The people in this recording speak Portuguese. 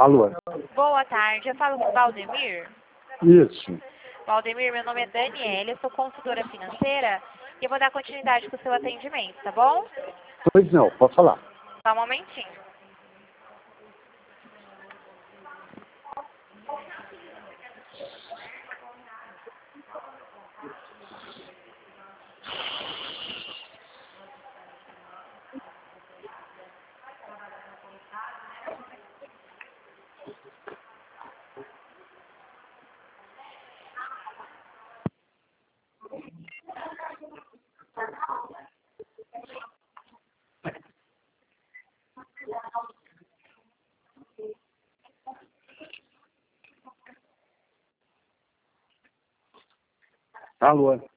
Alô? Boa tarde, eu falo com o Valdemir. Isso. Valdemir, meu nome é Daniela, eu sou consultora financeira e eu vou dar continuidade com o seu atendimento, tá bom? Pois não, pode falar. Só um momentinho. Alô?